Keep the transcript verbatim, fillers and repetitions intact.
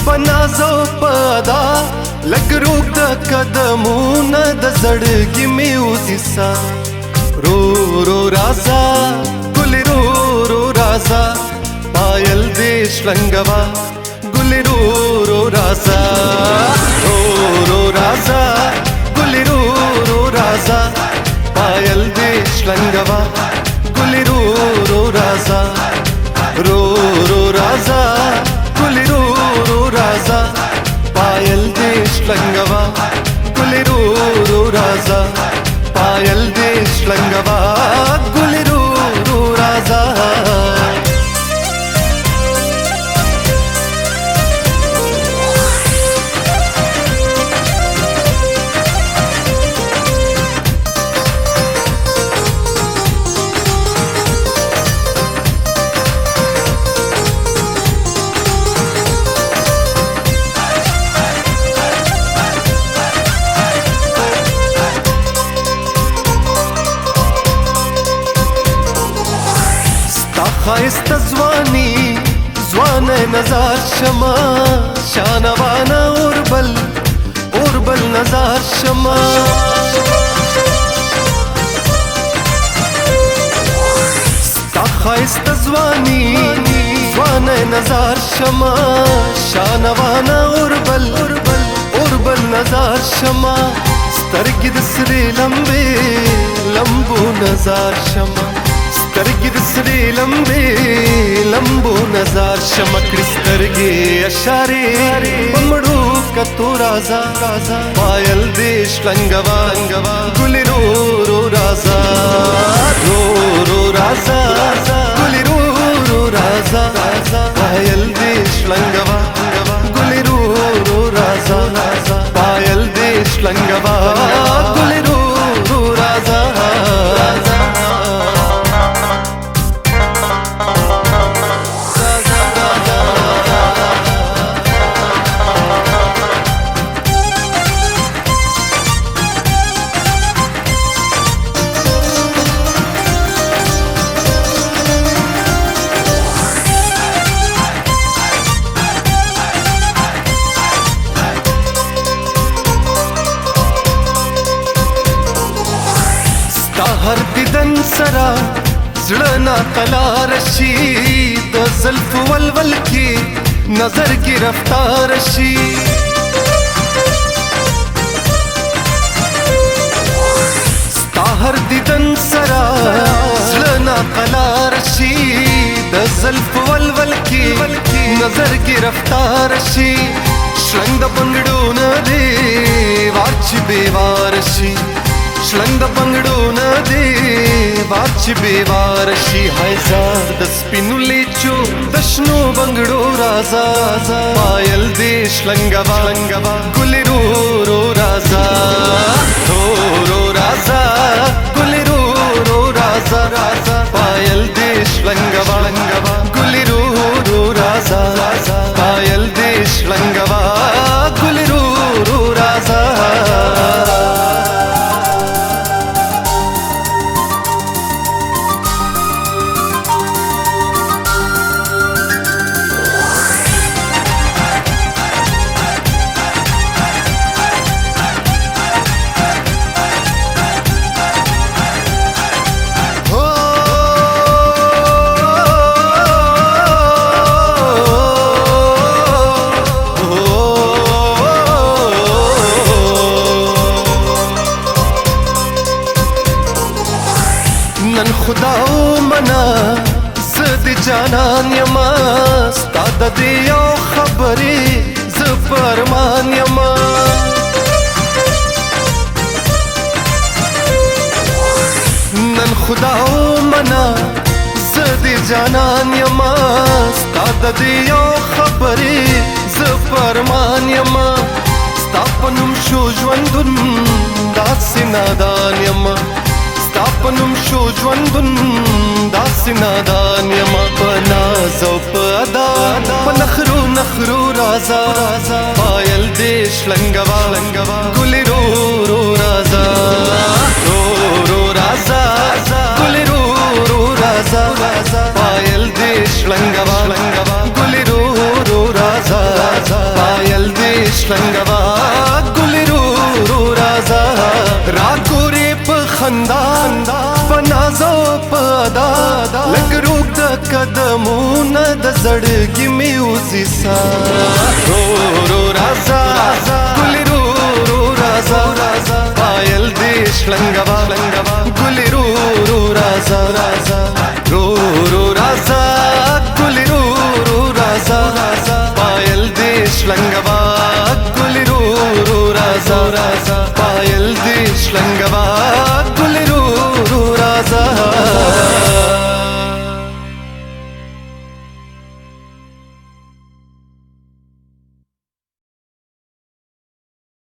پنازو پدا لګروک د قدمونه د زړګي مې وسیسا رو رو رازا ګل رو رو رازا پایل دې شلنګوا ګل رو رو رازا رو رو رازا ګل رو رو رازا پایل دې شلنګوا ګل رو رو رازا رو رو رازا ګل رو رو رازا پایل دې شلنګوا ګل رو رو رازا پایل دې شلنګوا ګل رو رو رازا خایست زوانی زوان نظر شما شانوانا اوربل اوربل نظر شما ستا خایست زوانی زوان نظر شما شانوانا اوربل اوربل نظر شما سترګې د سرې لمبې لمبو نظر شما سترګې د سرې لمبې لمبو نظر شمه کړي سترګې اشارې په مړو کتو رازا پایل دې شلنګوا ګل رو رو رازا رو رو رازا ګل رو رو رازا پایل دې شلنګوا ګل رو رو رازا پایل دې شلنګوا ګل رو رو رازا هر دیدن سرا زړه نا قلار شي د زلف ولول کې نظر کې رفتار شي ستا هر دیدن سرا زړه نا قلار شي د زلف ولول کې نظر کې رفتار شي شلنګ د بنګړو نه دی واچ بیوار شي شلنګ د بنګړو نه دی واچ بیوار شي هزار د سپینو لیچو د شنو بنګړو رازا پایل دې شلنګوا ګل رو رو رازا رو رو رازا ګل رو رو رازا پایل دې شلنګوا ګل رو رو رازا پایل دې شلنګوا ګل رو رو رازا نن خدا او منا زد جانان یما ستا د دې یو خبرې ز فرمان یما نن خدا او منا زد جانان یما ستا د دې یو خبرې ز فرمان یما ستا په نوم شو ژوندون داسې نادان یما ستا په نوم شو ژوندون داسې نادان یما په ناز او په ادا په نخرو نخرو رازا پایل دې شلنګوا ګل رو رو رازا رو رو رازا ګل رو رو رازا پایل دې شلنګوا ګل رو رو رازا شلنګوا ګل رو رو رازا راګورې په خندا په نازو په ادا لږ روږ د قدمونه د زړګي مې وځي سا رو رو رازا ګل رو رو رازا پایل دې شلنګوا ګل رو رو رازا رو رو رازا ګل رو رو رازا پایل دې شلنګوا ګل رو رو رازا پایل دې شلنګوا